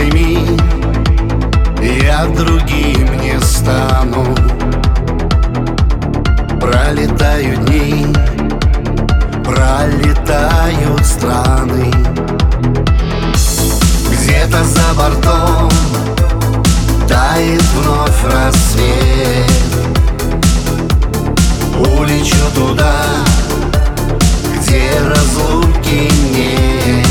пойми, я другим не стану. Пролетают дни, пролетают страны. Где-то за бортом тает вновь рассвет. Улечу туда, где разлуки нет.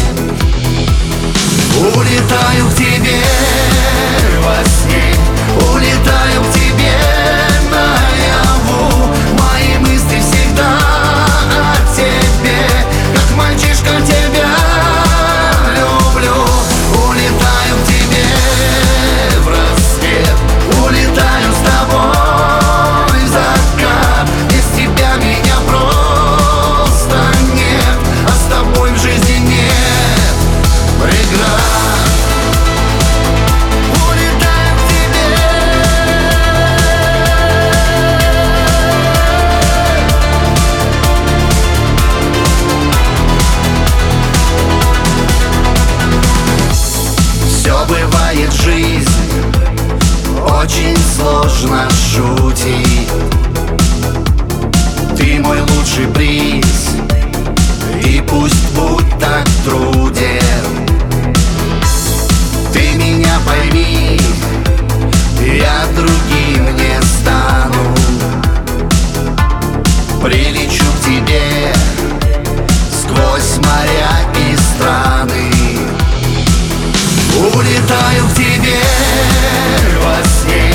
Улетаю к тебе во сне, улетаю к тебе наяву. Мои мысли всегда о тебе, как мальчишка тебя люблю. Улетаю к тебе в рассвет, улетаю с тобой в закат. Без тебя меня просто нет, а с тобой в жизни нет преград. Бывает, жизнь очень сложно шутить. Ты мой лучший приз, и пусть будь так труден. Ты меня пойми, я другим не стану. Прилечу к тебе сквозь моря и страны. Улетаю к тебе во сне.